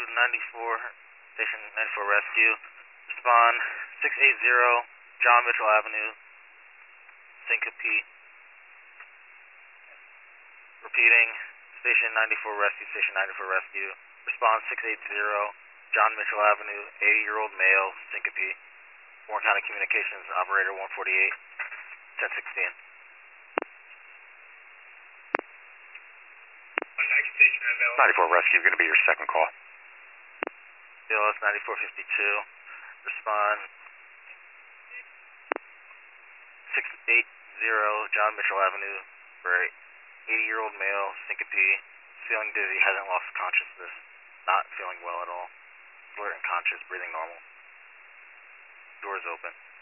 94, Station 94 Rescue. Respond 680 John Mitchell Avenue, Syncope. Repeating, Station 94 Rescue, Station 94 Rescue. Respond 680 John Mitchell Avenue, 80-year-old male, Syncope. Warren County Communications, Operator 148, 1016. 94 Rescue, going to be your second call. BLS 9452, respond 680 John Mitchell Avenue for 80-year-old male, Syncope, feeling dizzy, hasn't lost consciousness, not feeling well at all, alert and conscious, breathing normal. Doors open.